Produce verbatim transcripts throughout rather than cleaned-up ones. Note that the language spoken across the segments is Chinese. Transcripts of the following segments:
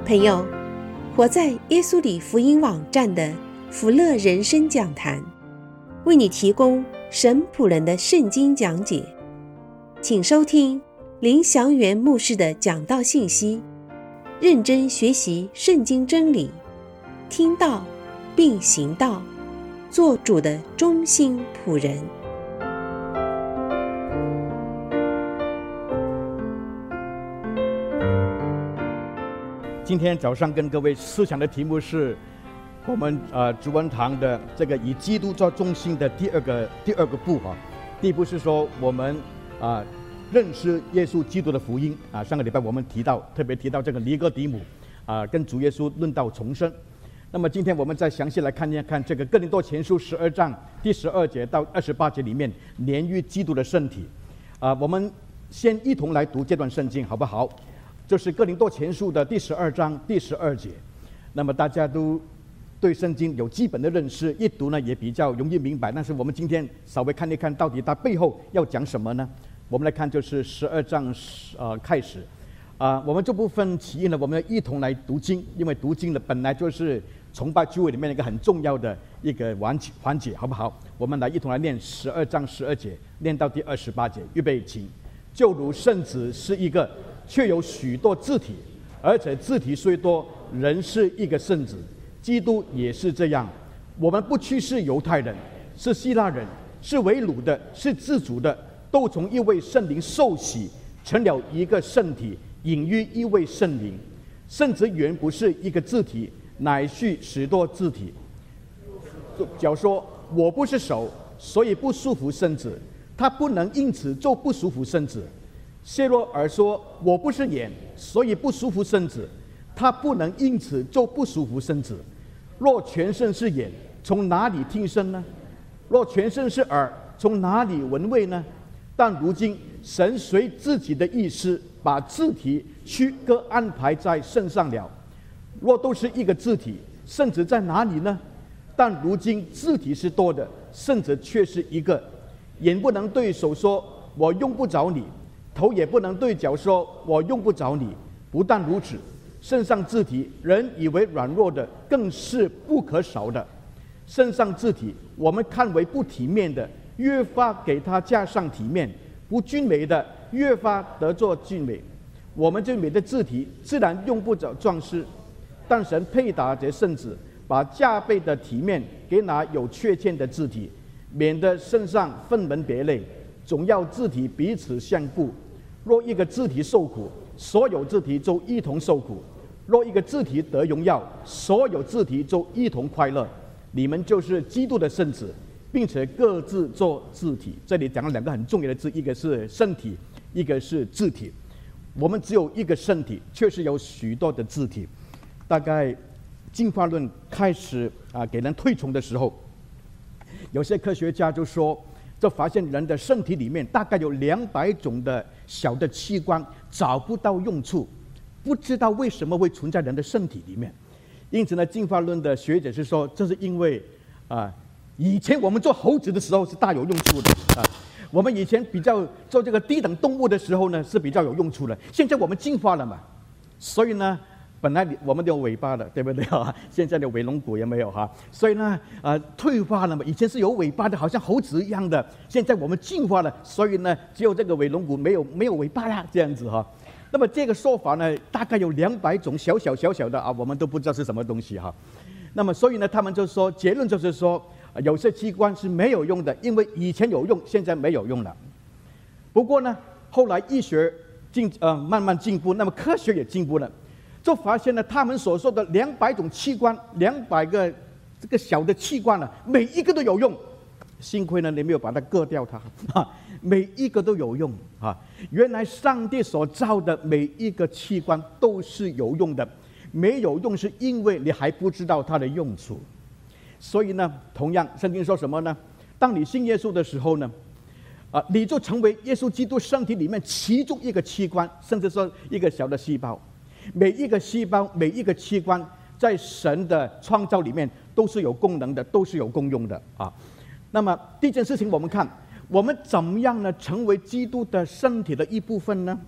朋友，活在耶稣里福音网站的福乐人生讲坛，为你提供神仆人的圣经讲解，请收听林祥元牧师的讲道信息，认真学习圣经真理，听道并行道，做主的忠心仆人。 今天早上跟各位思想的题目是我们呃主文堂的这个以基督做中心的第二个第二个步啊。第一步是说我们啊、呃、认识耶稣基督的福音啊。上个礼拜我们提到特别提到这个尼哥底母啊、呃、跟主耶稣论道重生。那么今天我们再详细来看一看这个哥林多前书十二章第十二节到二十八节里面连于基督的身体啊、呃。我们先一同来读这段圣经好不好？就是哥林多前书的第十二章第十二节。那么大家都对圣经有基本的认识，一读呢也比较容易明白。但是我们今天稍微看一看到底它背后要讲什么呢？我们来看就是十二章呃开始啊、呃，我们这部分起因呢，我们要一同来读经，因为读经呢本来就是崇拜聚会里面一个很重要的一个环节环节，好不好？我们来一同来念十二章十二节，念到第二十八节。预备，请。就如圣子是一个，却有许多字体，而且字体虽多，仍是一个圣子。基督也是这样。我们不区是犹太人，是希腊人，是为奴的，是自主的，都从一位圣灵受洗，成了一个圣体，隐于一位圣灵。圣子原不是一个字体，乃是许多字体。假如说我不是手，所以不舒服圣子，他不能因此就不舒服圣子。谢洛尔说我不是眼，所以不舒服圣子，他不能因此就不舒服圣子。若全身是眼，从哪里听声呢？若全身是耳，从哪里闻味呢？但如今神随自己的意思，把字体区各安排在身上了。若都是一个字体，圣子在哪里呢？但如今字体是多的，圣子却是一个。眼不能对手说我用不着你，头也不能对脚说我用不着你。不但如此，身上字体人以为软弱的，更是不可少的。身上字体我们看为不体面的，越发给它加上体面；不俊美的，越发得作俊美。我们这美的字体自然用不着装饰，但神配搭这圣子，把加倍的体面给那有缺陷的字体，免得身上分门别类，总要字体彼此相顾。若一个字体受苦，所有字体就一同受苦；若一个字体得荣耀，所有字体就一同快乐。你们就是基督的圣子，并且各自做字体。这里讲了两个很重要的字，一个是身体，一个是字体。我们只有一个身体，却是有许多的字体。大概进化论开始啊给人推崇的时候，有些科学家就说，就发现人的身体里面大概有两百种的小的器官找不到用处，不知道为什么会存在人的身体里面。因此呢，进化论的学者是说，这是因为啊，以前我们做猴子的时候是大有用处的啊，我们以前比较做这个低等动物的时候呢是比较有用处的。现在我们进化了嘛，所以呢。本来我们都有尾巴的，对不对啊？现在的尾龙骨也没有哈，所以呢，呃，退化了嘛。以前是有尾巴的，好像猴子一样的。现在我们进化了，所以呢，只有这个尾龙骨没有没有尾巴啦，这样子哈。那么这个说法呢，大概有两百种小小小小的啊，我们都不知道是什么东西哈。那么所以呢，他们就说结论就是说，有些器官是没有用的，因为以前有用，现在没有用了。不过呢，后来医学进呃慢慢进步，那么科学也进步了。就发现了他们所说的两百种器官，两百个这个小的器官呢、啊，每一个都有用。幸亏呢，你没有把它割掉它，啊，每一个都有用啊！原来上帝所造的每一个器官都是有用的，没有用是因为你还不知道它的用处。所以呢，同样圣经说什么呢？当你信耶稣的时候呢，啊，你就成为耶稣基督身体里面其中一个器官，甚至说一个小的细胞。每一个细胞，每一个器官，在神的创造里面都是有功能的，都是有功用的啊。那么第一件事情，我们看我们怎么样呢，成为基督的身体的一部分呢？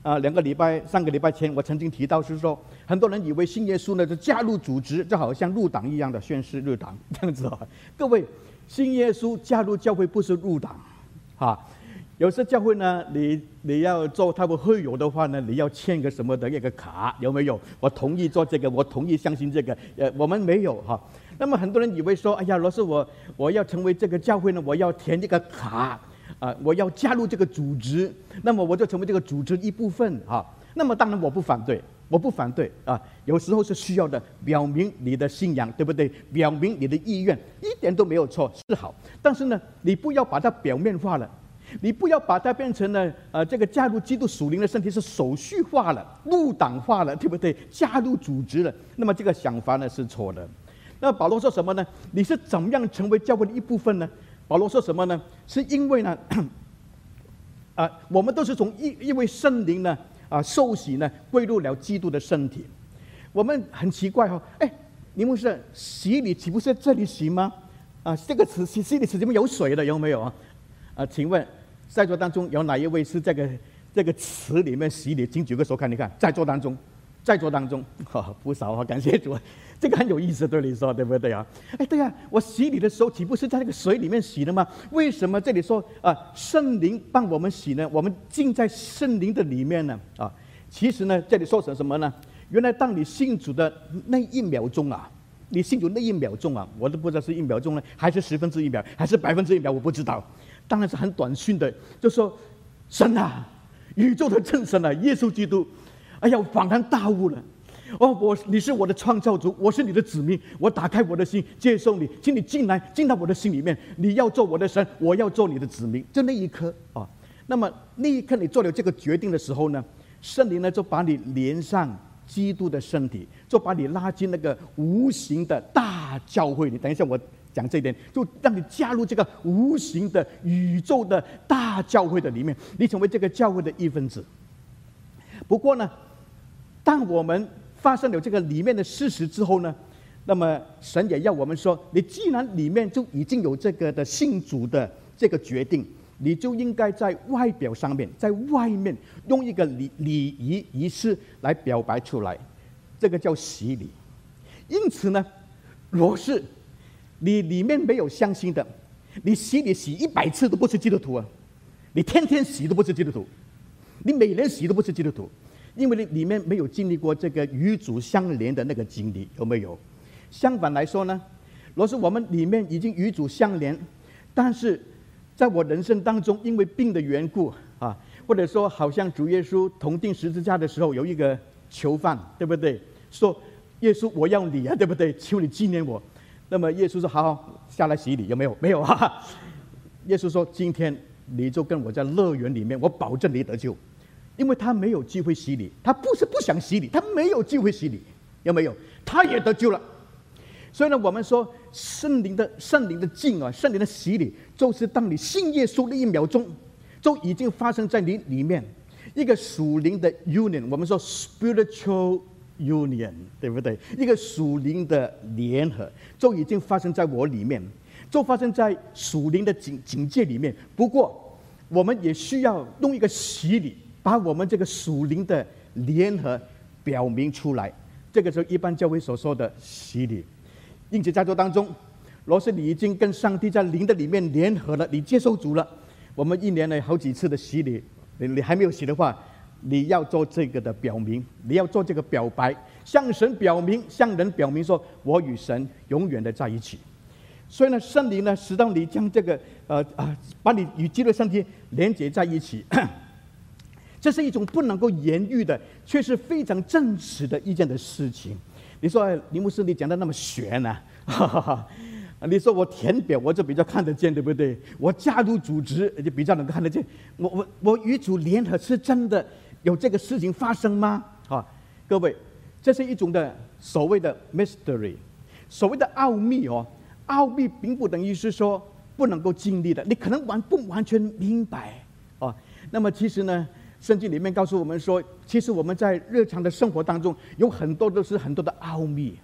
啊，两个礼拜、上个礼拜前，我曾经提到是说，很多人以为信耶稣呢就加入组织，就好像入党一样的宣誓入党这样子啊。各位，信耶稣加入教会不是入党，啊，有些教会呢，你你要做他们会友的话呢，你要签个什么的一个卡，有没有？我同意做这个，我同意相信这个，呃，我们没有哈。那么很多人以为说，哎呀，老师我我要成为这个教会呢，我要填这个卡。啊，我要加入这个组织，那么我就成为这个组织一部分啊。那么当然我不反对，我不反对啊。有时候是需要的，表明你的信仰，对不对？表明你的意愿，一点都没有错，是好。但是呢，你不要把它表面化了，你不要把它变成了呃这个加入基督属灵的身体是手续化了、入党化了，对不对？加入组织了，那么这个想法呢是错的。那保罗说什么呢？你是怎么样成为教会的一部分呢？保罗说什么呢？是因为呢，啊，我们都是从一一位圣灵呢啊受洗呢归入了基督的身体。我们很奇怪哈、哦，哎，你们是洗礼岂不是在这里洗吗？啊，这个词洗洗礼词里面有水的，有没有啊？啊，请问在座当中有哪一位是这个这个词里面洗礼？请举个手看，你看，在座当中，在座当中，哦、不少啊，感谢主。这个很有意思，对你说，对不对啊？哎，对啊，我洗礼的时候岂不是在那个水里面洗的吗？为什么这里说啊，圣灵帮我们洗呢？我们浸在圣灵的里面呢？啊，其实呢，这里说成什么呢？原来当你信主的那一秒钟啊，你信主那一秒钟啊，我都不知道是一秒钟呢，还是十分之一秒，还是百分之一秒，我不知道。当然是很短讯的，就说神啊，宇宙的真神啊，耶稣基督，哎呀，我恍然大悟了。哦，我你是我的创造主，我是你的子民，我打开我的心，接受你，请你进来，进到我的心里面。你要做我的神，我要做你的子民。就那一刻啊，那么那一刻你做了这个决定的时候呢，圣灵呢就把你连上基督的身体，就把你拉进那个无形的大教会里。等一下我讲这一点，就让你加入这个无形的宇宙的大教会的里面，你成为这个教会的一份子。不过呢，当我们发生了这个里面的事实之后呢，那么神也要我们说，你既然里面就已经有这个的信主的这个决定，你就应该在外表上面，在外面用一个礼礼仪仪式来表白出来，这个叫洗礼。因此呢，若是你里面没有相信的，你洗礼洗一百次都不是基督徒啊，你天天洗都不是基督徒，你每年洗都不是基督徒。因为你里面没有经历过这个与主相连的那个经历，有没有？相反来说呢，若是我们里面已经与主相连，但是在我人生当中因为病的缘故啊，或者说好像主耶稣同钉十字架的时候有一个囚犯，对不对？说耶稣我要你啊，对不对？求你纪念我。那么耶稣说好好下来洗礼，有没有？没有啊。耶稣说今天你就跟我在乐园里面，我保证你得救。因为他没有机会洗礼，他不是不想洗礼，他没有机会洗礼，有没有？他也得救了。所以呢，我们说圣灵的圣灵的浸啊，圣灵的洗礼，就是当你信耶稣的一秒钟，就已经发生在你里面一个属灵的 union， 我们说 spiritual union， 对不对？一个属灵的联合，就已经发生在我里面，就发生在属灵的境境界里面。不过，我们也需要用一个洗礼，把我们这个属灵的联合表明出来，这个是一般教会所说的洗礼。因此在座当中，若是你已经跟上帝在灵的里面联合了，你接受主了，我们一年呢好几次的洗礼，你你还没有洗的话，你要做这个的表明，你要做这个表白，向神表明，向人表明说，我与神永远的在一起。所以呢，圣灵呢，使到你将这个呃啊，把你与基督的身体连接在一起。这是一种不能够言喻的，却是非常真实的一件的事情。你说林牧师，你讲的那么玄啊？哈哈哈！你说我填表，我就比较看得见，对不对？我加入组织就比较能够看得见。我我我与主联合，是真的有这个事情发生吗？啊，各位，这是一种的所谓的 mystery， 所谓的奥秘哦。奥秘并不等于是说不能够经历的，你可能完不完全明白哦。那么其实呢？圣经里面告诉我们说，其实我们在日常的生活当中有很多都是很多的奥秘，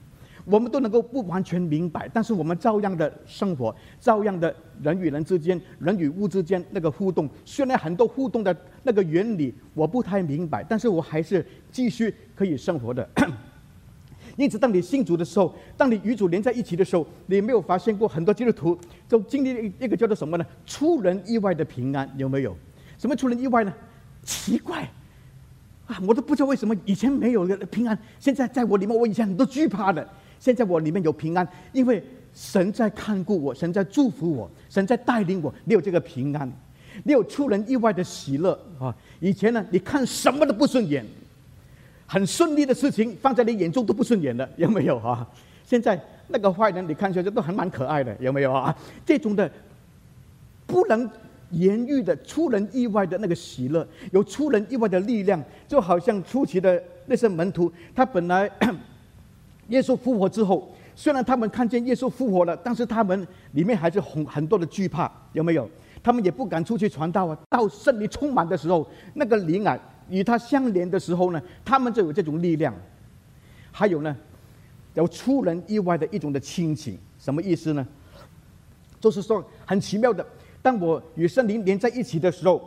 我们都能够不完全明白，但是我们照样的生活，照样的人与人之间、人与物之间那个互动。虽然很多互动的那个原理我不太明白，但是我还是继续可以生活的。因此，当你信主的时候，当你与主连在一起的时候，你没有发现过很多基督徒就经历一个叫做什么呢？出人意外的平安，有没有？什么出人意外呢？奇怪啊，我都不知道为什么以前没有的平安，现在在我里面，我以前很多惧怕的，现在我里面有平安，因为神在看顾我，神在祝福我，神在带领我，你有这个平安，你有出人意外的喜乐啊！以前呢，你看什么都不顺眼。很顺利的事情放在你眼中都不顺眼的，有没有啊？现在那个坏人你看起来都还蛮可爱的，有没有啊？这种的不能言喻的出人意外的那个喜乐，有出人意外的力量，就好像初期的那些门徒，他本来耶稣复活之后，虽然他们看见耶稣复活了，但是他们里面还是很很多的惧怕，有没有？他们也不敢出去传道啊。到圣灵充满的时候，那个灵啊与他相连的时候呢，他们就有这种力量。还有呢，有出人意外的一种的亲情，什么意思呢？就是说很奇妙的，当我与圣灵连在一起的时候，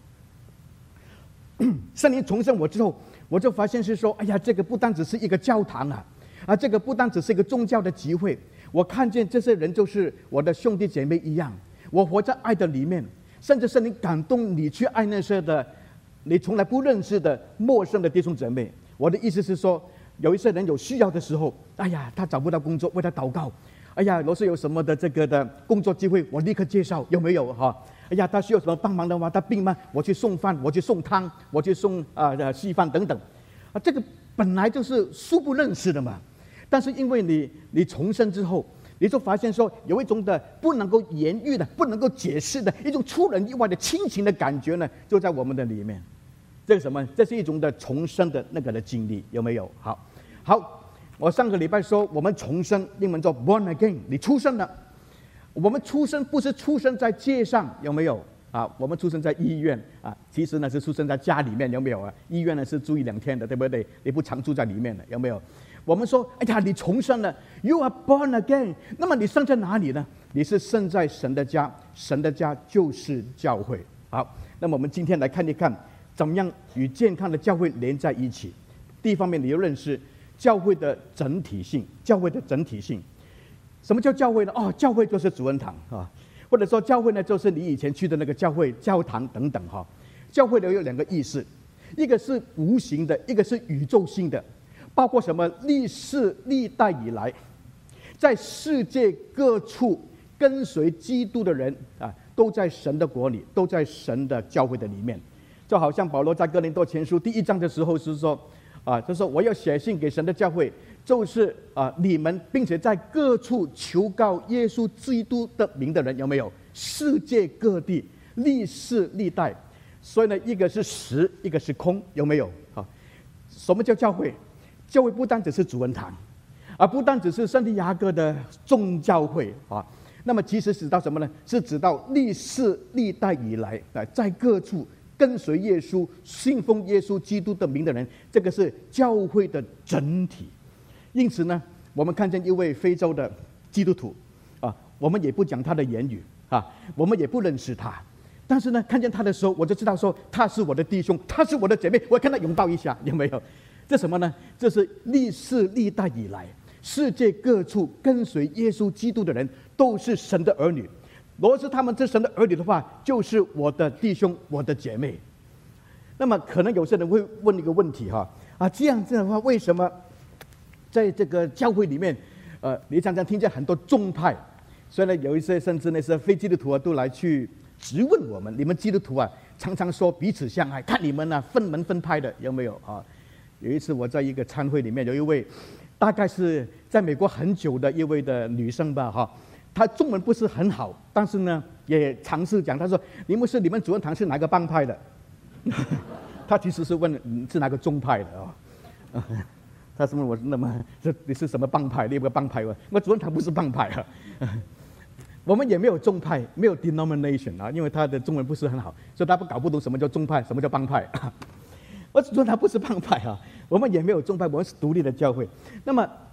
圣灵重生我之后，我就发现是说，哎呀，这个不单只是一个教堂啊，啊，这个不单只是一个宗教的集会，我看见这些人就是我的兄弟姐妹一样，我活在爱的里面，甚至圣灵感动你去爱那些的你从来不认识的陌生的弟兄姐妹。我的意思是说，有一些人有需要的时候，哎呀，他找不到工作，为他祷告。哎呀，若是有什么的这个的工作机会，我立刻介绍，有没有哈？哎呀，他需要什么帮忙的话，他病吗？我去送饭，我去送汤，我去送啊呃稀饭等等。啊，这个本来就是素不认识的嘛。但是因为你你重生之后，你就发现说，有一种的不能够言喻的、不能够解释的一种出人意外的亲情的感觉呢，就在我们的里面。这是什么？这是一种的重生的那个的经历，有没有？好，好，我上个礼拜说我们重生，英文叫 born again， 你出生了。我们出生不是出生在街上，有没有？啊，我们出生在医院啊，其实呢是出生在家里面，有没有啊？医院呢是住一两天的，对不对？你不常住在里面的，有没有？我们说，哎呀，你重生了 ，You are born again。那么你生在哪里呢？你是生在神的家，神的家就是教会。好，那么我们今天来看一看，怎么样与健康的教会连在一起。第一方面，你要认识教会的整体性，教会的整体性。什么叫教会呢？哦，教会就是主恩堂啊，或者说教会呢，就是你以前去的那个教会、教堂等等哈。教会呢有两个意思，一个是无形的，一个是宇宙性的。包括什么？历世历代以来，在世界各处跟随基督的人啊，都在神的国里，都在神的教会的里面。就好像保罗在哥林多前书第一章的时候是说，啊，就说我要写信给神的教会，就是啊你们，并且在各处求告耶稣基督的名的人，有没有？世界各地，历世历代。所以呢，一个是实，一个是空，有没有？啊，什么叫教会？教会不单只是主恩堂，而不单只是圣地亚哥的众教会啊。那么其实指到什么呢？是指到历世历代以来啊，在各处跟随耶稣、信奉耶稣基督的名的人，这个是教会的整体。因此呢，我们看见一位非洲的基督徒啊，我们也不讲他的言语啊，我们也不认识他，但是呢，看见他的时候，我就知道说他是我的弟兄，他是我的姐妹，我跟他拥抱一下，有没有？这什么呢？这是历世历代以来，世界各处跟随耶稣基督的人，都是神的儿女。若是他们是神的儿女的话，就是我的弟兄，我的姐妹。那么，可能有些人会问一个问题哈啊，这样子的话，为什么在这个教会里面，呃，你常常听见很多宗派，所以呢，有一些甚至那些非基督徒啊，都来去质问我们：你们基督徒啊，常常说彼此相爱，看你们啊分门分派的，有没有啊？有一次我在一个餐会里面，有一位大概是在美国很久的一位的女生吧，哈，她中文不是很好，但是呢也尝试讲，她说：“你们是你们主恩堂是哪个帮派的？”她其实是问是哪个宗派的啊？她是问我：“那么这你是什么帮派？你有个帮派吗？”我主恩堂不是帮派啊，我们也没有宗派，没有 denomination 啊，因为她的中文不是很好，所以她不搞不懂什么叫宗派，什么叫帮派。我只说他不是帮派啊，我们也没有宗派，我们是独立的教会。那么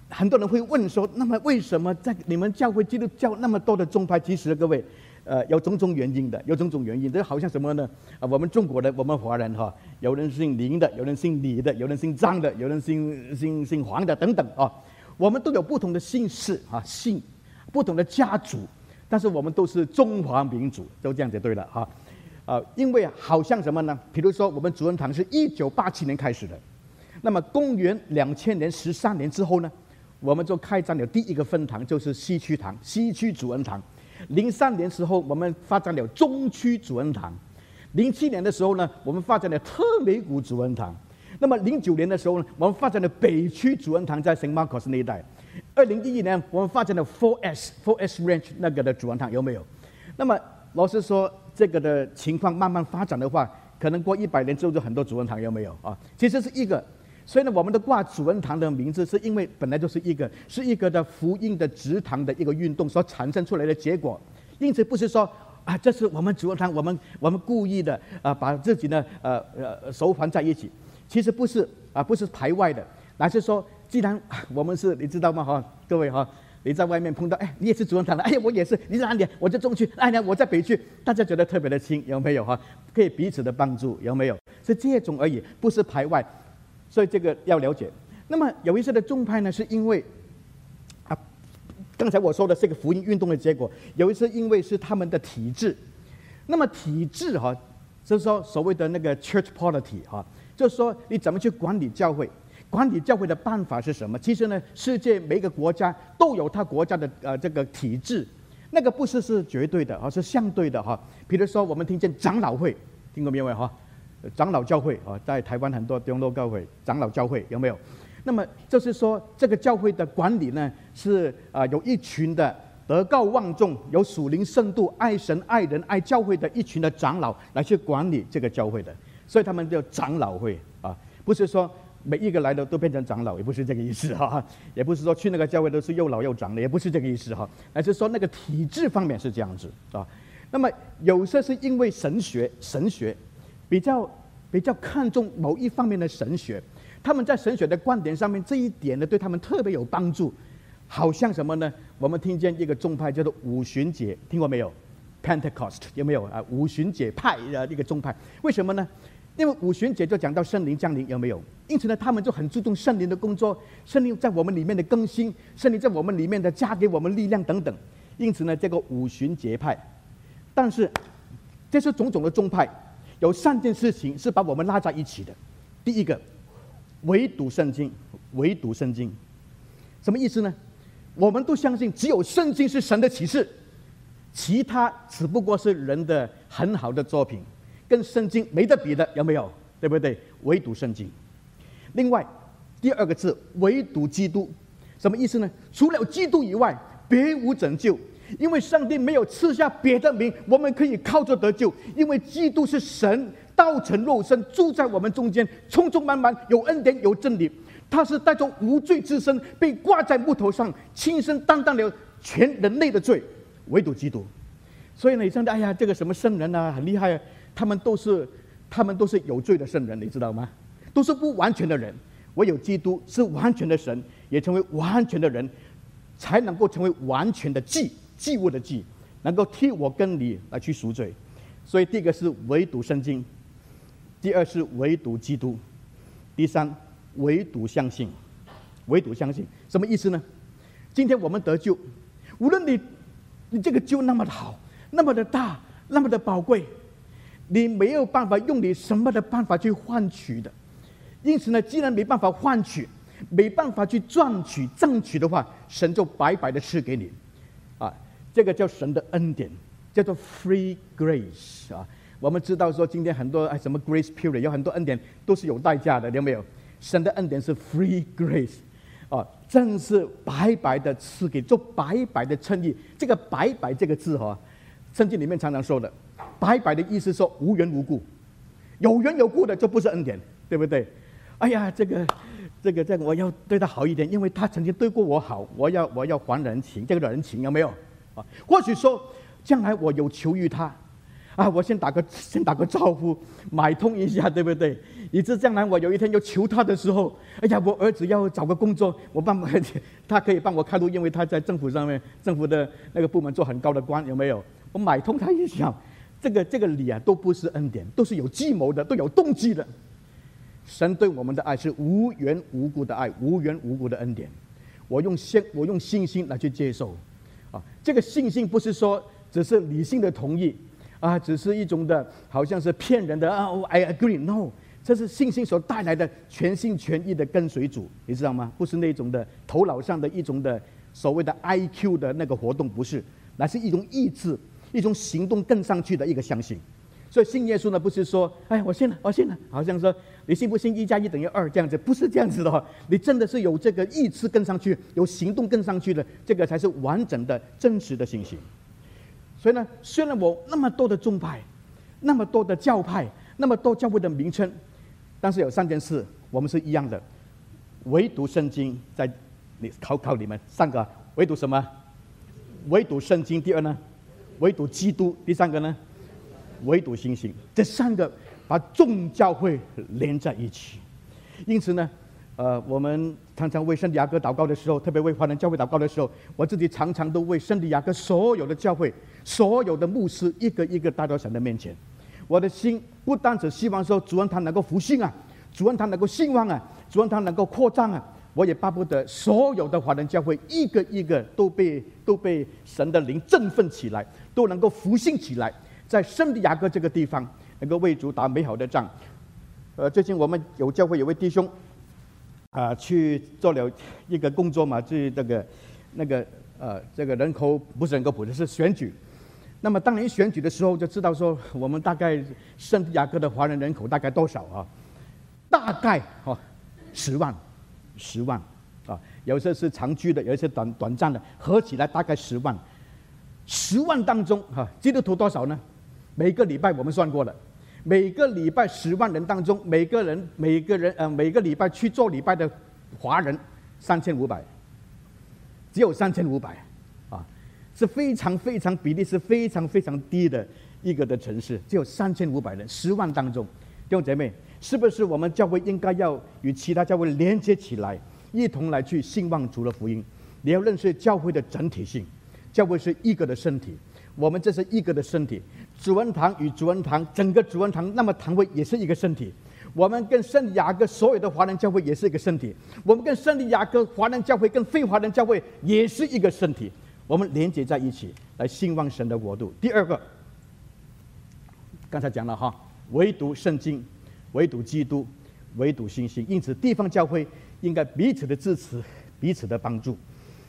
很多人会问说，那么为什么在你们教会基督教那么多的宗派？其实各位，呃，有种种原因的，有种种原因。这好像什么呢？啊，我们中国的，我们华人哈，有人姓林的，有人姓李的，有人姓张的，有人姓姓姓黄的等等啊。我们都有不同的姓氏啊，姓不同的家族，但是我们都是中华民族，就这样就对了哈。啊，因为好像什么呢？比如说，我们主恩堂是一九八七年开始的，那么公元两千年十三年之后呢，我们就开展了第一个分堂，就是西区堂，西区主恩堂。零三年时候，我们发展了中区主恩堂；零七年的时候呢，我们发展了特美谷主恩堂；那么零九年的时候呢，我们发展了北区主恩堂，在圣马可斯那一带；二零一一年，我们发展了 four S four S Ranch 那个的主恩堂，有没有？那么老实说，这个的情况慢慢发展的话，可能过一百年之后就很多主恩堂，有没有啊？其实是一个。所以呢，我们的挂主恩堂的名字，是因为本来就是一个是一个的福音的植堂的一个运动所产生出来的结果，因此不是说啊，这是我们主恩堂，我们我们故意的啊，把自己呢呃呃收环在一起，其实不是啊，不是排外的，乃是说，既然我们是，你知道吗？哈，各位哈，你在外面碰到，哎，你也是主恩堂的，哎，我也是，你在哪里？我在中区，哎呀，我在北区，大家觉得特别的亲，有没有哈？可以彼此的帮助，有没有？是这种而已，不是排外。所以这个要了解。那么有一些的宗派呢，是因为啊，刚才我说的这个福音运动的结果，有一些因为是他们的体制。那么体制哈、啊，就是说所谓的那个 church polity 哈、啊，就是说你怎么去管理教会，管理教会的办法是什么？其实呢，世界每个国家都有他国家的呃这个体制，那个不是是绝对的，而是相对的哈。比如说我们听见长老会，听过没有哈？长老教会啊，在台湾很多中路教会、长老教会有没有？那么就是说，这个教会的管理呢，是啊、呃，有一群的德高望重、有属灵深度、爱神、爱人、爱教会的一群的长老来去管理这个教会的，所以他们叫长老会啊，不是说每一个来的都变成长老，也不是这个意思哈，也不是说去那个教会都是又老又长的，也不是这个意思哈，而是说那个体制方面是这样子啊。那么有些是因为神学，神学。比较比较看重某一方面的神学，他们在神学的观点上面这一点呢，对他们特别有帮助。好像什么呢？我们听见一个宗派叫做五旬节，听过没有 ？Pentecost 有没有啊？五旬节派的一个宗派，为什么呢？因为五旬节就讲到圣灵降临，有没有？因此呢，他们就很注重圣灵的工作，圣灵在我们里面的更新，圣灵在我们里面的加给我们力量等等。因此呢，这个五旬节派，但是这是种种的宗派。有三件事情是把我们拉在一起的。第一个，唯独圣经，唯独圣经，什么意思呢？我们都相信只有圣经是神的启示，其他只不过是人的很好的作品，跟圣经没得比的，有没有？对不对？唯独圣经。另外，第二个字，唯独基督，什么意思呢？除了基督以外，别无拯救。因为上帝没有赐下别的名，我们可以靠着得救。因为基督是神道成肉身，住在我们中间，充充满满，有恩典，有真理。他是带着无罪之身，被挂在木头上，亲身担当了全人类的罪，唯独基督。所以呢，你说哎呀，这个什么圣人啊，很厉害啊，他们都是他们都是有罪的圣人，你知道吗？都是不完全的人，唯有基督是完全的神，也成为完全的人，才能够成为完全的祭。祭物的祭，能够替我跟你来去赎罪。所以第一个是唯独圣经，第二是唯独基督，第三唯独相信。唯独相信什么意思呢？今天我们得救，无论你你这个救那么的好，那么的大，那么的宝贵，你没有办法用你什么的办法去换取的。因此呢，既然没办法换取，没办法去赚取、争取的话，神就白白的赐给你。啊，这个叫神的恩典，叫做 free grace 啊。我们知道说，今天很多哎什么 grace period， 有很多恩典都是有代价的，有没有？神的恩典是 free grace， 啊，真是白白的赐给，做白白的称义。这个白白这个字哈、啊，圣经里面常常说的，白白的意思说无缘无故，有缘有故的就不是恩典，对不对？哎呀，这个。这个这个我要对他好一点，因为他曾经对过我好，我要我要还人情，这个人情有没有啊？或许说将来我有求于他， 啊，我先打个先打个招呼，买通一下，对不对？以致将来我有一天要求他的时候，哎呀，我儿子要找个工作，我帮他可以帮我开路，因为他在政府上面，政府的那个部门做很高的官，有没有？我买通他一下，这个这个理啊，都不是恩典，都是有计谋的，都有动机的。神对我们的爱是无缘无故的爱，无缘无故的恩典。我用信，我用信心来去接受，啊，这个信心不是说只是理性的同意，啊，只是一种的，好像是骗人的啊 ，I agree，no， 这是信心所带来的全心全意的跟随主，你知道吗？不是那种的头脑上的一种的所谓的 I Q 的那个活动，不是，乃是一种意志，一种行动跟上去的一个相信。所以信耶稣呢，不是说，哎，我信了，我信了，好像说你信不信一加一等于二这样子，不是这样子的哦。你真的是有这个意志跟上去，有行动跟上去的，这个才是完整的、真实的信心。所以呢，虽然我那么多的宗派，那么多的教派，那么多教会的名称，但是有三件事我们是一样的，唯独圣经在你考考你们三个，唯独什么？唯独圣经。第二呢，唯独基督。第三个呢？唯独信心。这三个把众教会连在一起。因此呢，呃，我们常常为圣地亚哥祷告的时候，特别为华人教会祷告的时候，我自己常常都为圣地亚哥所有的教会、所有的牧师一个一个带到神的面前。我的心不单只希望说主恩堂能够复兴啊，主恩堂能够兴旺啊，主恩堂能够扩张啊，我也巴不得所有的华人教会一个一个都被都被神的灵振奋起来，都能够复兴起来。在圣地亚哥这个地方，能够为主打美好的仗。呃，最近我们有教会有位弟兄，啊、呃，去做了一个工作嘛，去这个那个呃，这个人口不是人口普查，是选举。那么当年选举的时候，就知道说我们大概圣地亚哥的华人人口大概多少啊？大概哦，十万，十万啊，有些是长居的，有些短短暂的，合起来大概十万。十万当中哈、啊，基督徒多少呢？每个礼拜我们算过了，每个礼拜十万人当中，每个人每个人呃每个礼拜去做礼拜的华人三千五百，只有三千五百，啊，是非常非常比例是非常非常低的一个的城市，只有三千五百人，十万当中，弟兄姐妹，是不是我们教会应该要与其他教会连接起来，一同来去兴旺主的福音？你要认识教会的整体性，教会是一个的身体，我们这是一个的身体。主恩堂与主恩堂，整个主恩堂，那么堂会也是一个身体。我们跟圣地亚哥所有的华人教会也是一个身体，我们跟圣地亚哥华人教会跟非华人教会也是一个身体，我们连接在一起，来兴旺神的国度。第二个，刚才讲了哈，唯独圣经，唯独基督，唯独信心。因此，地方教会应该彼此的支持，彼此的帮助。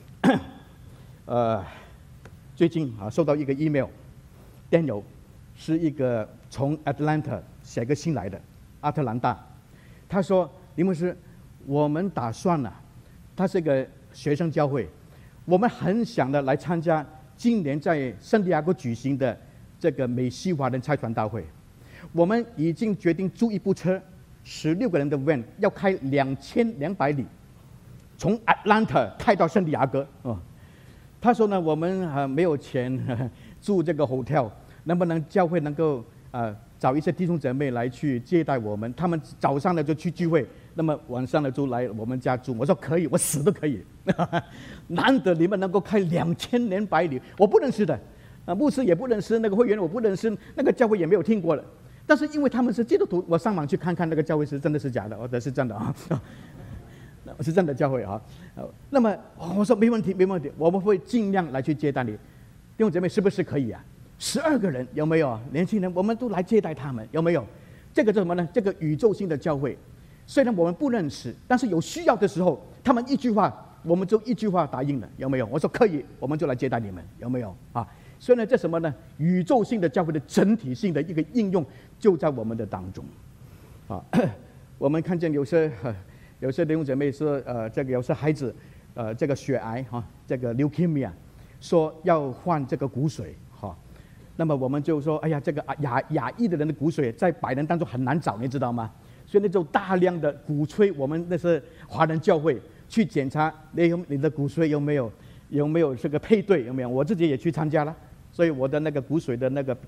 呃，最近啊，收到一个 email，Daniel 是一个从 Atlanta 写个信来的，阿特兰大。他说：“林牧师，我们打算啊，他是个学生教会，我们很想的来参加今年在圣地亚哥举行的这个美西华人差传大会。我们已经决定租一部车，十六个人的 van， 要开两千两百里，从 Atlanta 开到圣地亚哥。哦，他说呢，我们啊没有钱呵呵住这个 hotel。”能不能教会能够呃找一些弟兄姐妹来去接待我们？他们早上呢就去聚会，那么晚上呢就来我们家住。我说可以，我死都可以。难得你们能够开两千两百里，我不认识的，啊，牧师也不认识，那个会员我不认识，那个教会也没有听过的。但是因为他们是基督徒，我上网去看看那个教会是真的是假的，或者是真的啊，是真的教会啊。那么我说没问题，没问题，我们会尽量来去接待你。弟兄姐妹，是不是可以啊？十二个人有没有年轻人？我们都来接待他们，有没有？这个叫什么呢？这个宇宙性的教会，虽然我们不认识，但是有需要的时候，他们一句话，我们就一句话答应了，有没有？我说可以，我们就来接待你们，有没有？啊，所以呢，这什么呢？宇宙性的教会的整体性的一个应用，就在我们的当中。啊，我们看见有些有些弟兄姐妹说，呃，这个有些孩子，呃，这个血癌哈、啊，这个 leukemia， 说要换这个骨髓。那么我们就说，哎呀，这个亚亚裔的人的骨髓在百人当中很难找，你知道吗？所以那就大量的鼓吹我们那些华人教会去检查你有你的骨髓有没有有没有这个配对有没有？我自己也去参加了，所以我的那个骨髓的那个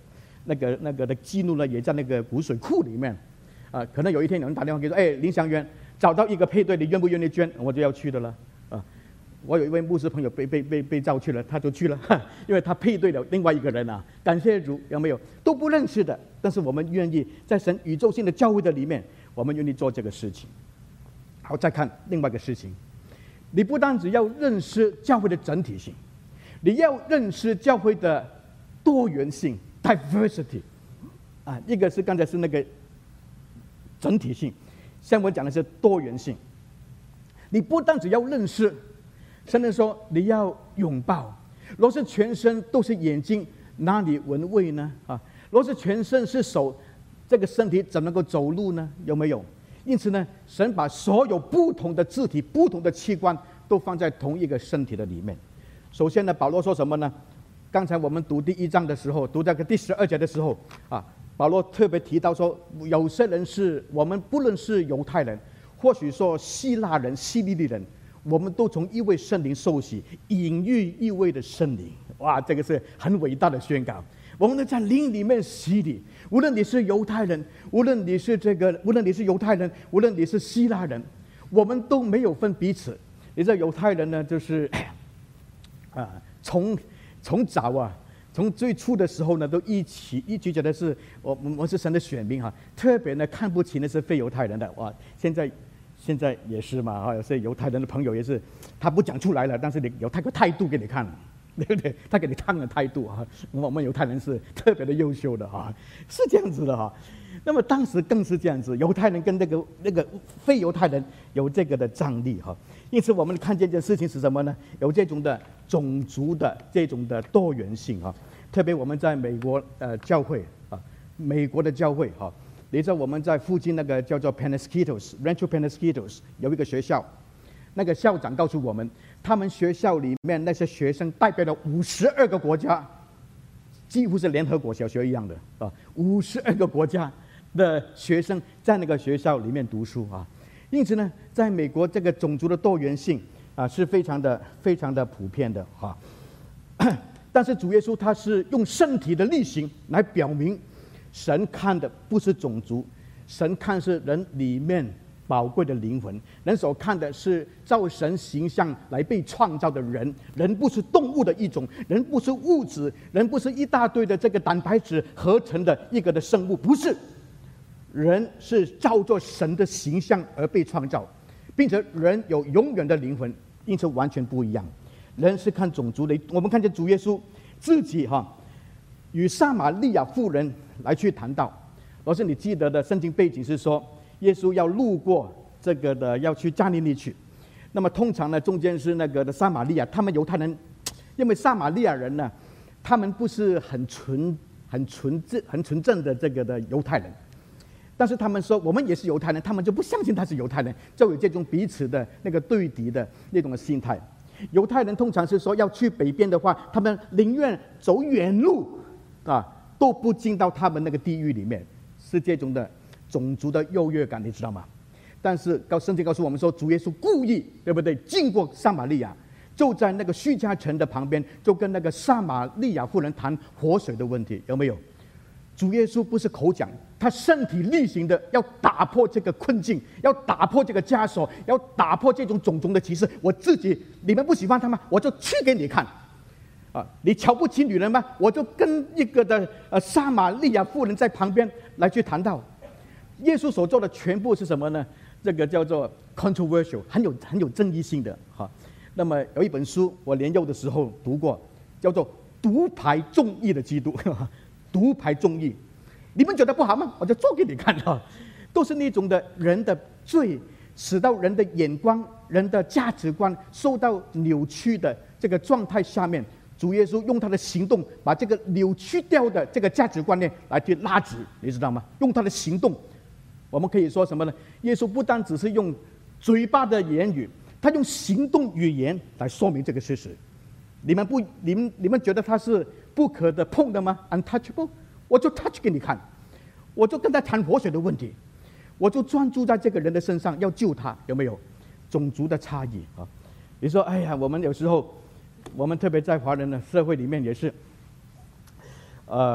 那个那个的记录呢，也在那个骨髓库里面。啊，可能有一天有人打电话给说，哎，林祥元找到一个配对，你愿不愿意捐？我就要去的了。啊，我有一位牧师朋友被被被被召去了，他就去了，因为他配对了另外一个人啊。感谢主，有没有？都不认识的，但是我们愿意在神宇宙性的教会的里面，我们愿意做这个事情。好，再看另外一个事情，你不单只要认识教会的整体性，你要认识教会的多元性 （diversity）。啊，一个是刚才是那个整体性，像我讲的是多元性。你不单只要认识，甚至说你要拥抱。若是全身都是眼睛，哪里闻味呢？啊，若是全身是手，这个身体怎么能够走路呢？有没有？因此呢，神把所有不同的肢体、不同的器官都放在同一个身体的里面。首先呢，保罗说什么呢？刚才我们读第一章的时候，读这个第十二节的时候啊，保罗特别提到说，有些人是我们不论是犹太人，或许说希腊人、希利尼人，我们都从一位圣灵受洗，隐喻一位的圣灵。哇，这个是很伟大的宣告。我们都在灵里面洗礼，无论你是犹太人，无论你是这个，无论你是犹太人，无论你是希腊人，我们都没有分彼此。你知道犹太人呢，就是啊，从从早啊。从最初的时候呢，都一起一直觉得是我我们是神的选民哈，特别呢看不起那些非犹太人的哇。现在现在也是嘛哈，有些犹太人的朋友也是，他不讲出来了，但是你有他个态度给你看，对不对？他给你看的态度啊，我们犹太人是特别的优秀的哈，是这样子的哈。那么当时更是这样子，犹太人跟那个那个非犹太人有这个的张力哈。因此我们看见这件事情是什么呢？有这种的种族的这种的多元性啊。特别我们在美国呃教会啊，美国的教会哈，你知道我们在附近那个叫做 Penasquitos Rancho Penasquitos 有一个学校，那个校长告诉我们，他们学校里面那些学生代表了五十二个国家，几乎是联合国小学一样的啊，五十二个国家的学生在那个学校里面读书啊。因此呢，在美国这个种族的多元性啊是非常的非常的普遍的哈。但是主耶稣他是用身体的力行来表明，神看的不是种族，神看是人里面宝贵的灵魂，人所看的是照神形象来被创造的人，人不是动物的一种，人不是物质，人不是一大堆的这个蛋白质合成的一个的生物，不是。人是照着神的形象而被创造，并且人有永远的灵魂，因此完全不一样。人是看种族的，我们看见主耶稣自己哈，与撒玛利亚妇人来去谈道。若是你记得的圣经背景是说，耶稣要路过这个的，要去加利利去。那么通常呢，中间是那个的撒玛利亚，他们犹太人，因为撒玛利亚人呢，他们不是很纯、很纯正、很纯正的这个的犹太人。但是他们说我们也是犹太人，他们就不相信他是犹太人，就有这种彼此的那个对敌的那种的心态。犹太人通常是说要去北边的话，他们宁愿走远路啊，都不进到他们那个地狱里面，是这种的种族的优越感，你知道吗？但是告圣经告诉我们说，主耶稣故意对不对，经过撒玛利亚，就在那个叙加城的旁边，就跟那个撒玛利亚妇人谈活水的问题，有没有？主耶稣不是口讲，他身体力行的要打破这个困境，要打破这个枷锁，要打破这种种种的歧视。我自己，你们不喜欢他吗？我就去给你看。啊，你瞧不起女人吗？我就跟一个的呃撒玛利亚妇人在旁边来去谈到。耶稣所做的全部是什么呢？这个叫做 controversial， 很有很有争议性的哈。那么有一本书我年幼的时候读过，叫做《独排众议的基督》。独排众议，你们觉得不好吗？我就做给你看啊！都是那种的人的罪，使到人的眼光、人的价值观受到扭曲的这个状态下面，主耶稣用他的行动把这个扭曲掉的这个价值观念来去拉直，你知道吗？用他的行动，我们可以说什么呢？耶稣不单只是用嘴巴的言语，他用行动语言来说明这个事实。你们不，你们你们觉得他是不可的碰的吗 ？untouchable， 我就 touch 给你看，我就跟他谈活水的问题，我就专注在这个人的身上，要救他，有没有？种族的差异啊！你说，哎呀，我们有时候，我们特别在华人的社会里面也是，呃，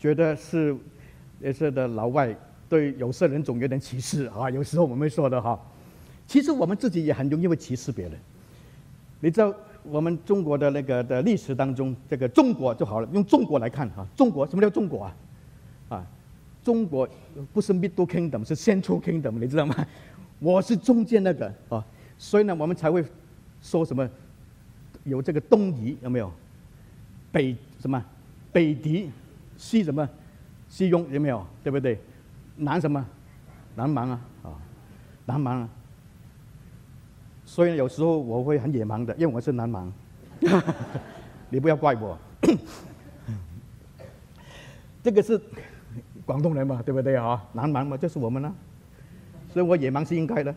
觉得是也是的老外对有色人种有点歧视啊，有时候我们会说的哈。其实我们自己也很容易会歧视别人。你知道我们中国的那个的历史当中，这个中国就好了，用中国来看哈，中国什么叫中国啊？啊，中国不是 Middle Kingdom， 是 Central Kingdom， 你知道吗？我是中间那个啊，所以呢，我们才会说什么有这个东夷有没有？北什么？北狄，西什么？西庸有没有？对不对？南什么？南蛮啊啊，南蛮啊。所以有时候我会很野蛮的，因为我是南蛮，你不要怪我。这个是广东人嘛，对不对啊？南蛮嘛，就是我们啊，所以我野蛮是应该的。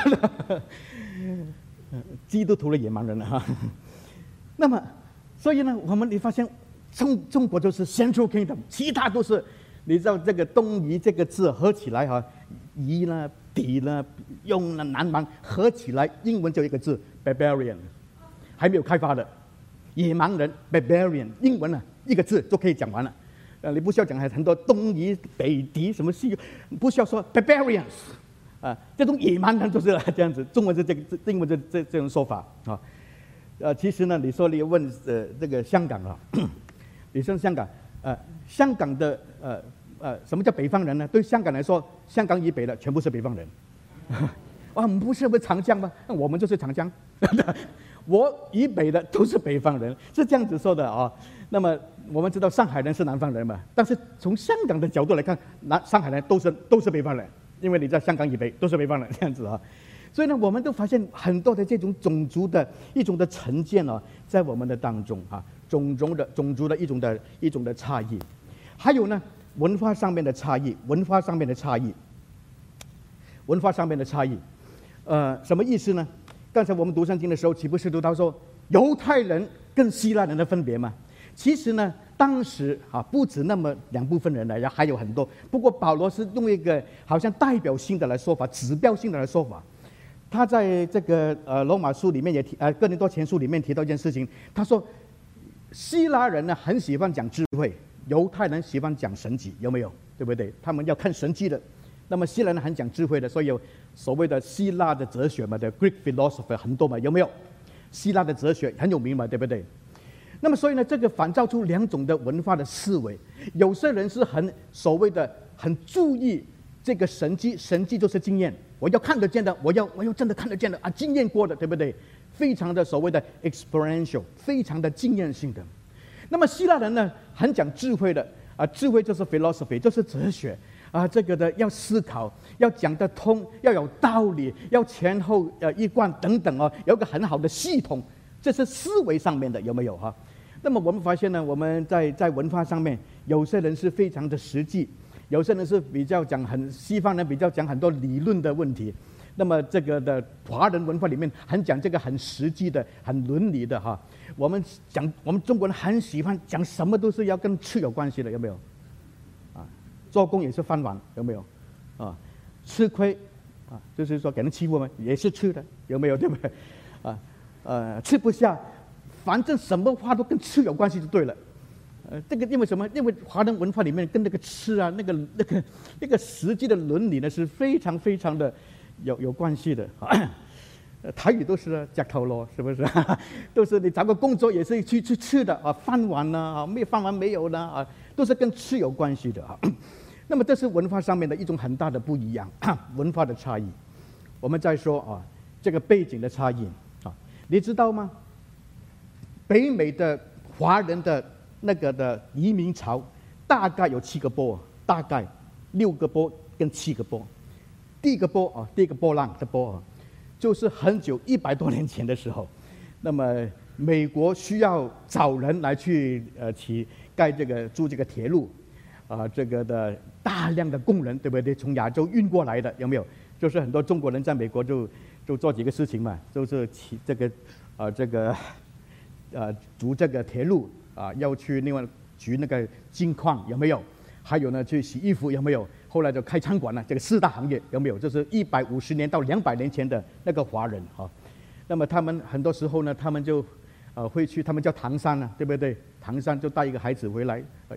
基督徒的野蛮人啊。那么，所以呢，我们你发现中中国就是 Central Kingdom， 其他都是你知道这个东夷这个字合起来哈、啊，夷呢。底呢，用了南蛮合起来，英文就一个字 barbarian， 还没有开发的野蛮人 barbarian， 英文呢一个字就可以讲完了。呃，你不需要讲很多东夷、北狄什么西，不需要说 barbarians 啊，这种野蛮人就是这样子。中文是这个，英文这这这种说法啊。呃，其实呢，你说你问呃这个香港啊，你说香港，呃，香港的呃。呃，什么叫北方人呢？对香港来说，香港以北的全部是北方人。啊，我们不是不是长江吗？那我们就是长江。我以北的都是北方人，是这样子说的啊。那么我们知道上海人是南方人嘛，但是从香港的角度来看，南上海人都是都是北方人，因为你在香港以北都是北方人这样子啊。所以呢，我们都发现很多的这种种族的一种的成见啊，在我们的当中啊，种族的种族的一种的一种的差异，还有呢。文化上面的差异，文化上面的差异，文化上面的差异，呃，什么意思呢？刚才我们读圣经的时候，岂不是读到说犹太人跟希腊人的分别吗？其实呢，当时啊，不止那么两部分人来，还有很多。不过保罗是用一个好像代表性的来说法，指标性的来说法。他在这个呃罗马书里面也提，呃哥林多前书里面提到一件事情，他说希腊人呢很喜欢讲智慧。犹太人喜欢讲神迹，有没有？对不对？他们要看神迹的。那么希腊人很讲智慧的，所以有所谓的希腊的哲学嘛的 Greek philosophy 很多嘛，有没有？希腊的哲学很有名嘛，对不对？那么所以呢，这个反照出两种的文化的思维。有些人是很所谓的很注意这个神迹，神迹就是经验，我要看得见的，我要我要真的看得见的啊，经验过的，对不对？非常的所谓的 experiential， 非常的经验性的。那么希腊人呢，很讲智慧的啊，智慧就是 philosophy， 就是哲学啊，这个的要思考，要讲得通，要有道理，要前后呃一贯等等哦，有个很好的系统，这是思维上面的，有没有哈？那么我们发现呢，我们在在文化上面，有些人是非常的实际，有些人是比较讲很西方人比较讲很多理论的问题。那么这个的华人文化里面很讲这个很实际的、很伦理的哈。我们讲我们中国人很喜欢讲什么都是要跟吃有关系的，有没有？啊，做工也是饭碗，有没有？啊，吃亏啊，就是说给人欺负嘛，也是吃的，有没有？对不对？啊，呃，吃不下，反正什么话都跟吃有关系就对了。呃，这个因为什么？因为华人文化里面跟那个吃啊，那个那个那个实际的伦理呢，是非常非常的。有有关系的，台语都是夹头咯，是不是？都是你找个工作也是去去吃的啊，饭碗呢啊，没饭碗没有呢啊，都是跟吃有关系的啊。那么这是文化上面的一种很大的不一样，文化的差异。我们再说啊，这个背景的差异啊，你知道吗？北美的华人的那个的移民潮大概有七个波，大概六个波跟七个波。第一个波啊，第一个波浪的波啊，就是很久一百多年前的时候，那么美国需要找人来去呃起盖这个筑这个铁路，啊、呃、这个的大量的工人对不对？从亚洲运过来的有没有？就是很多中国人在美国就就做几个事情嘛，就是起这个啊、呃、这个呃筑这个铁路啊、呃，要去另外掘那个金矿有没有？还有呢去洗衣服有没有？后来就开餐馆了，这个四大行业有没有？这是一百五十年到两百年前的那个华人哈。那么他们很多时候呢，他们就呃会去，他们叫唐山啊，对不对？唐山就带一个孩子回来，呃、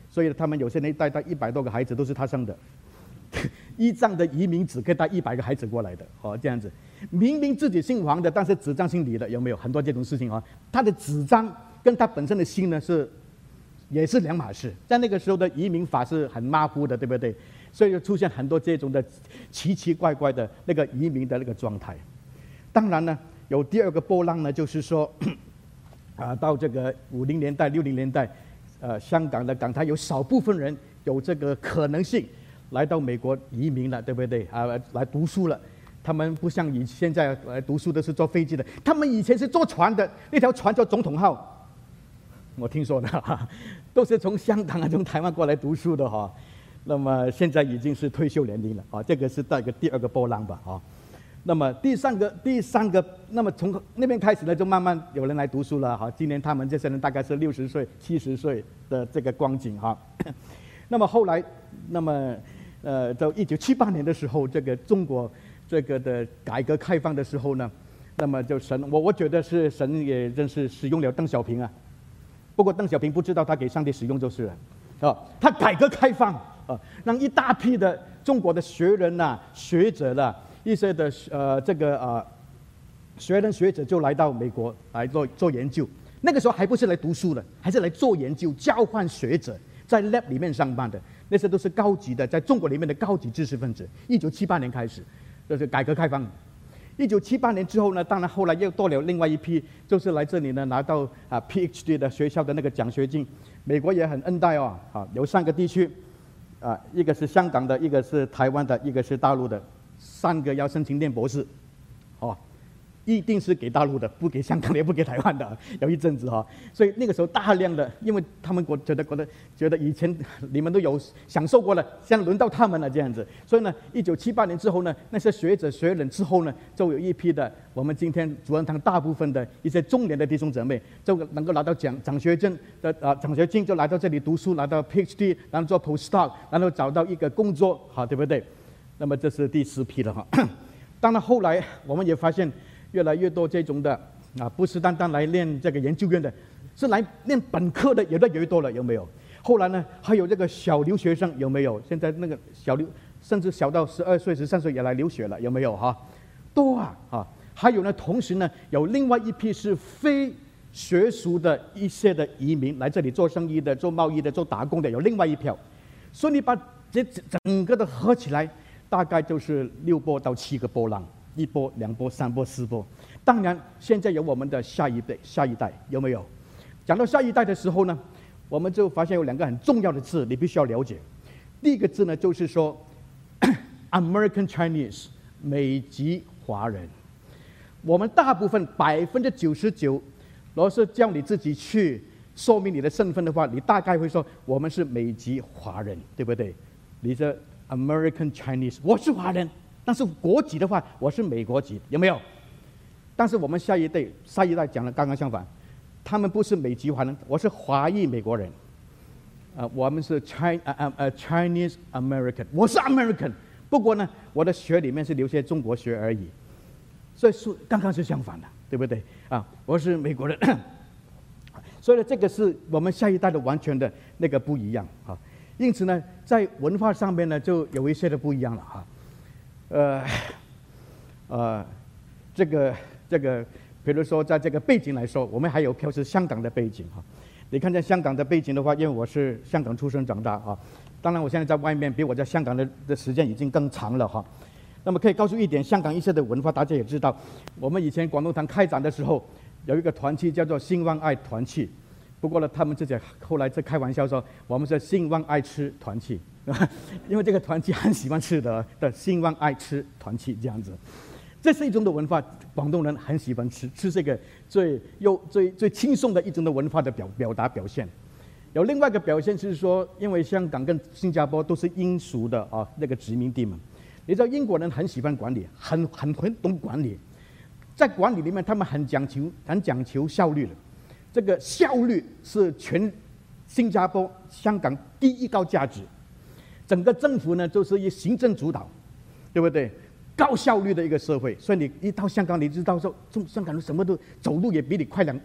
所以他们有些人带带一百多个孩子都是他生的。依仗的移民只可以带一百个孩子过来的，哦，这样子，明明自己姓王的，但是纸张姓李的，有没有很多这种事情啊？他的纸张跟他本身的姓呢是，也是两码事。在那个时候的移民法是很马虎的，对不对？所以就出现很多这种的奇奇怪怪的那个移民的那个状态。当然呢，有第二个波浪呢，就是说，啊，到这个五零年代、六零年代，呃，香港的港台有少部分人有这个可能性。来到美国移民了，对不对啊？来读书了，他们不像以现在来读书的是坐飞机的，他们以前是坐船的，那条船叫总统号，我听说的哈，都是从香港啊、从台湾过来读书的哈。那么现在已经是退休年龄了啊，这个是带个第二个波浪吧啊。那么第三个第三个，那么从那边开始呢，就慢慢有人来读书了哈。今年他们这些人大概是六十岁、七十岁的这个光景哈。那么后来，那么。呃，到一九七八年的时候，这个中国这个的改革开放的时候呢，那么就神，我我觉得是神也真是使用了邓小平啊。不过邓小平不知道他给上帝使用就是了，啊，他改革开放啊，让一大批的中国的学人呐、啊、学者啦、啊，一些的呃这个啊、呃、学人学者就来到美国来做做研究。那个时候还不是来读书的，还是来做研究、交换学者，在 lab 里面上班的。那些都是高级的，在中国里面的高级知识分子。一九七八年开始，就是改革开放。一九七八年之后呢，当然后来又多了另外一批，就是来这里呢拿到啊 P H D 的学校的那个奖学金。美国也很恩待哦，啊，有三个地区，啊，一个是香港的，一个是台湾的，一个是大陆的，三个要申请念博士，哦。一定是给大陆的，不给香港的，也不给台湾的。有一阵子哈，所以那个时候大量的，因为他们国觉得觉得觉得以前你们都有享受过了，现在轮到他们了这样子。所以呢，一九七八年之后呢，那些学者学人之后呢，就有一批的我们今天主任堂大部分的一些中年的弟兄姊妹，就能够拿到奖奖学金的啊奖学金，就来到这里读书，拿到 P H D， 然后做 postdoc， 然后找到一个工作，好，对不对？那么这是第四批了哈。当然后来我们也发现。越来越多这种的啊，不是单单来念这个研究院的，是来念本科的，有的越多了，有没有？后来呢，还有这个小留学生，有没有？现在那个小留，甚至小到十二岁、十三岁也来留学了，有没有哈？多啊啊！还有呢，同时呢，有另外一批是非学术的一些的移民来这里做生意的、做贸易的、做打工的，有另外一票。所以你把这整个的合起来，大概就是六波到七个波浪。一波、两波、三波、四波，当然现在有我们的下一辈、下一代，有没有？讲到下一代的时候呢，我们就发现有两个很重要的字，你必须要了解。第一个字呢，就是说 American Chinese 美籍华人。我们大部分百分之九十九，如果是叫你自己去说明你的身份的话，你大概会说我们是美籍华人，对不对？你是 American Chinese， 我是华人。但是国籍的话，我是美国籍，有没有？但是我们下一代、下一代讲的刚刚相反，他们不是美籍华人，我是华裔美国人。啊、呃，我们是 China 呃呃 Chinese American， 我是 American， 不过呢，我的血里面是留些中国血而已，所以是刚刚是相反的，对不对？啊，我是美国人，所以呢，这个是我们下一代的完全的那个不一样啊。因此呢，在文化上面呢，就有一些的不一样了哈。呃，呃，这个这个，比如说在这个背景来说，我们还有票是香港的背景哈。你看见香港的背景的话，因为我是香港出生长大啊，当然我现在在外面，比我在香港的的时间已经更长了哈。那么可以告诉一点，香港一些的文化大家也知道，我们以前广东堂开展的时候，有一个团契叫做兴旺爱团契。不过呢，他们自己后来在开玩笑说，我们是兴旺爱吃团契，因为这个团契很喜欢吃的的兴旺爱吃团契这样子。这是一种的文化，广东人很喜欢吃，吃这个最又最最轻松的一种的文化的表表达表现。有另外一个表现是说，因为香港跟新加坡都是英属的啊那个殖民地嘛，你知道英国人很喜欢管理，很很很懂管理，在管理里面他们很讲求很讲求效率的。这个效率是全新加坡、香港第一高价值。整个政府呢，就是以行政主导，对不对？高效率的一个社会。所以你一到香港，你知道说，中香港人什么都走路也比你快两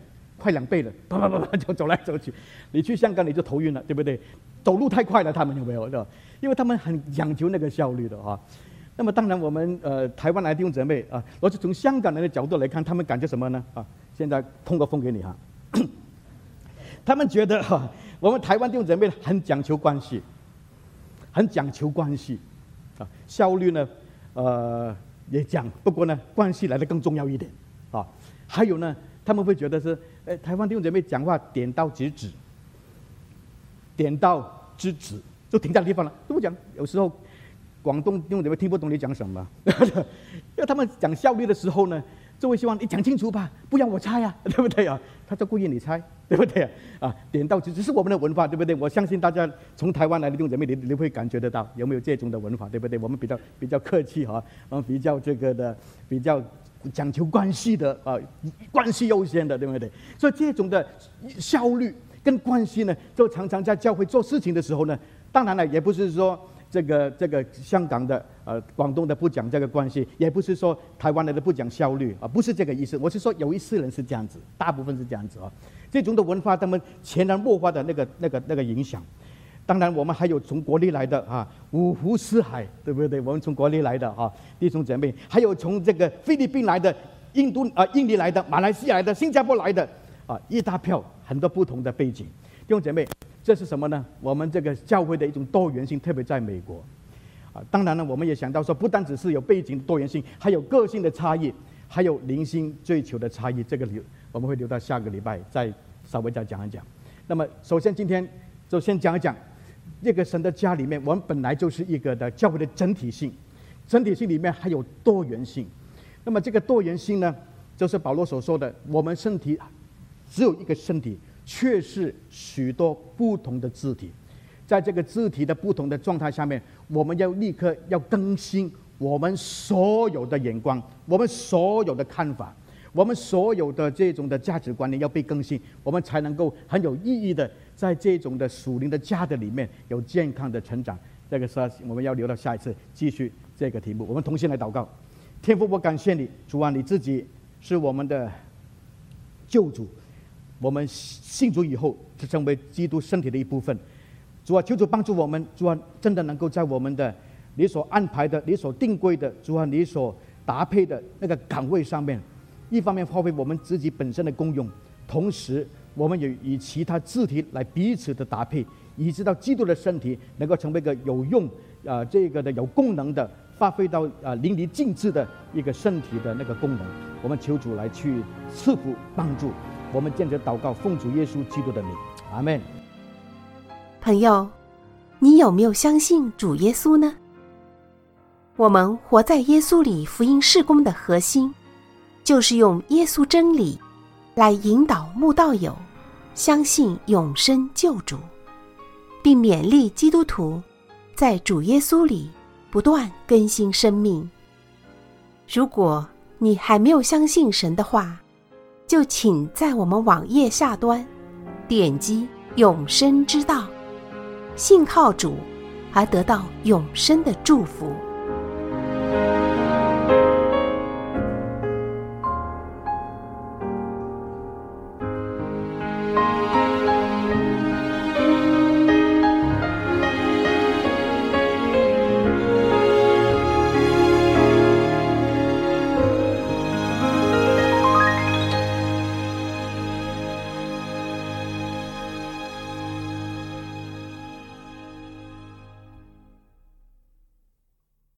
快两倍了，啪啪啪啪就走来走去。你去香港你就头晕了，对不对？走路太快了，他们有没有？因为他们很讲究那个效率的啊。那么当然我们呃台湾来的弟兄姊妹啊，我是从香港人的角度来看，他们感觉什么呢？啊，现在通个风给你哈。他们觉得哈、啊，我们台湾弟兄姊妹很讲求关系，很讲求关系啊，效率呢，呃也讲，不过呢关系来的更重要一点啊。还有呢，他们会觉得是，哎，台湾弟兄姊妹讲话点到即止，点到即止，就停在地方了，都不讲。有时候广东弟兄姊妹听不懂你讲什么，因为他们讲效率的时候呢，就会希望你讲清楚吧，不然我猜啊，对不对啊？他就故意你猜，对不对啊？啊，点到即止是我们的文化，对不对？我相信大家从台湾来的弟兄姊妹，你你会感觉得到有没有这种的文化，对不对？我们比较比较客气哈，我们比较这个的比较讲求关系的啊，关系优先的，对不对？所以这种的效率跟关系呢，就常常在教会做事情的时候呢，当然了，也不是说这个这个香港的呃广东的不讲这个关系，也不是说台湾的不讲效率啊，不是这个意思。我是说有一些人是这样子，大部分是这样子啊。这种的文化，他们潜移默化的那个那个那个影响。当然，我们还有从国内来的啊，五湖四海，对不对？我们从国内来的啊，弟兄姐妹，还有从这个菲律宾来的、印度啊、印尼来的、马来西亚来的、新加坡来的啊，一大票，很多不同的背景。弟兄姐妹，这是什么呢？我们这个教会的一种多元性，特别在美国啊。当然呢，我们也想到说，不单只是有背景的多元性，还有个性的差异，还有灵性追求的差异。这个留我们会留到下个礼拜再稍微再讲一讲。那么，首先今天就先讲一讲。这个神的家里面，我们本来就是一个的教会的整体性，整体性里面还有多元性。那么这个多元性呢，就是保罗所说的，我们身体只有一个身体，却是许多不同的肢体。在这个肢体的不同的状态下面，我们要立刻要更新我们所有的眼光，我们所有的看法，我们所有的这种的价值观念要被更新，我们才能够很有意义的在这种的属灵的家的里面有健康的成长。这个是我们要留到下一次继续这个题目。我们同心来祷告。天父，我感谢你，主啊，你自己是我们的救主，我们信主以后就成为基督身体的一部分。主啊，求主帮助我们，主啊，真的能够在我们的你所安排的、你所定规的，主啊，你所搭配的那个岗位上面，一方面发挥我们自己本身的功用，同时我们也以其他肢体来彼此的搭配，以致到基督的身体能够成为一个有用啊、呃，这个的有功能的，发挥到啊、呃、淋漓尽致的一个身体的那个功能。我们求主来去赐福帮助我们，见着祷告，奉主耶稣基督的名，阿们。 朋友，你有没有相信主耶稣呢？我们活在耶稣里福音事工的核心，就是用耶稣真理来引导慕道友相信永生救主，并勉励基督徒在主耶稣里不断更新生命。如果你还没有相信神的话，就请在我们网页下端点击永生之道，信靠主而得到永生的祝福。